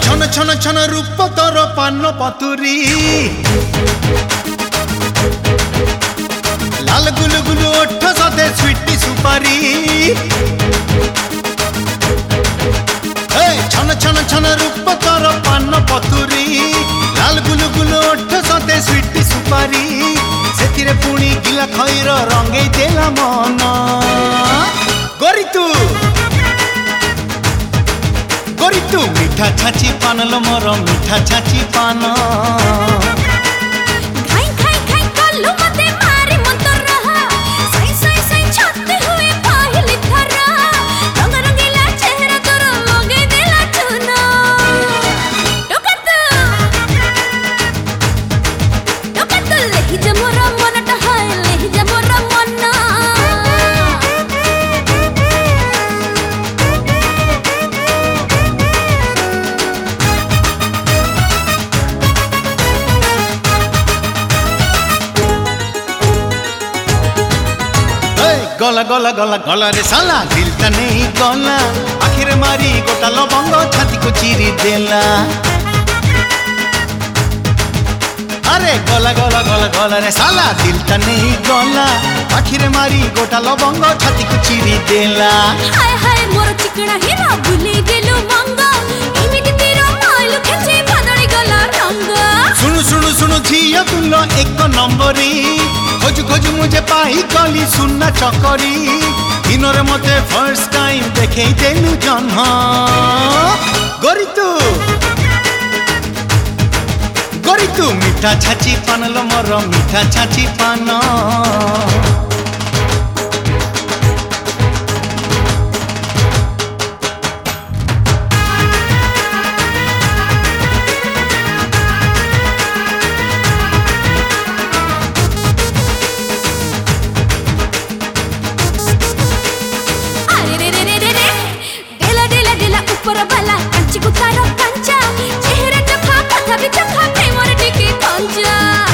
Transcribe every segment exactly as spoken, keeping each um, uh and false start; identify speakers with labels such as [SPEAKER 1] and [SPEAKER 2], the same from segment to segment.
[SPEAKER 1] छन छन छन रूप तोर पान पतुरी लाल गुलु गुलु ओठ सदे स्वीटी सुपारी छन छन छन रूप तोर पान पतुरी लाल गुलु गुलु ओठ सदे स्वीटी सुपारी से पुणी गिला खईर रंगे देला मन गोरी तू गोरी तू मीठा छाची पान लो मोर मीठा छाची पान
[SPEAKER 2] खाई खाई खाई कल्लू मते मारी मंतर रहा सई सई सई छाते हुए पहली थरा रंग रंगीला चेहरा तोर लगे देला चुना टोकत टोकत लेहि जे मोर मनटा हाय लेहि जे मोर मन
[SPEAKER 1] गला गला गला गला रे साला दिल का नहीं गला आखिर मारी गोटा लवंग छाती को चीरी देला अरे गला गला गला गला रे साला दिल का नहीं गला आखिर मारी गोटा लवंग छाती को चीरी देला
[SPEAKER 2] हाय हाय मोर चिकना हीरा भूली गेलु मंग इमिति तेरो माइलु खेचे बदली गला रंग
[SPEAKER 1] सुनु सुनु सुनु झिया तुलो एक नंबरी खोज खोज मुझे पाही कली सुनना चकरी दिनरे मते फर्स्ट टाइम देखे देलु जन्म गोरी तू गोरी तू मीठा छाची पान लो मोर मीठा छाची पान
[SPEAKER 2] ऊपर वाला कंची कुतारो कंचा चेहरा चखा कथा भी चखा प्रेमर टिके कंचा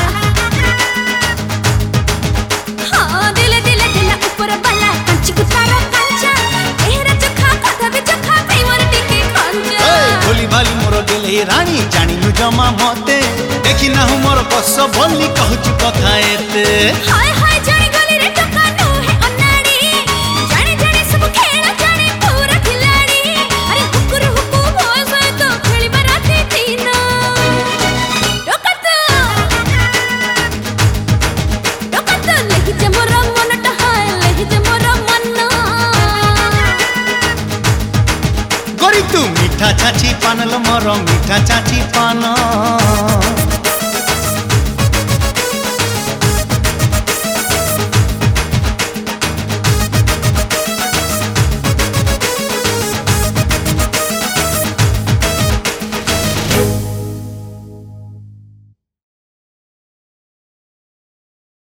[SPEAKER 2] हां दिल दिल दिल ऊपर वाला कंची कुतारो कंचा चेहरा चखा कथा भी चखा प्रेमर टिके कंचा
[SPEAKER 1] ए भोली भाली मोर गेले रानी जानिलु जमा मते देखि ना हूं मोर बस बोली कहूची कथा एते
[SPEAKER 2] हाय हाय जानी गली रे टका नो है अनाड़ी जानी जानी सब खेल जानी पूरा खिलाड़ी अरे हुकुर हुकु भोज है तो खेली बराती तीना टकत टकत लेहि जे मोर मनटा हाय लेहि जे मोर मन
[SPEAKER 1] गोरी तू मीठा छाची पान लो मोर मीठा छाची पान।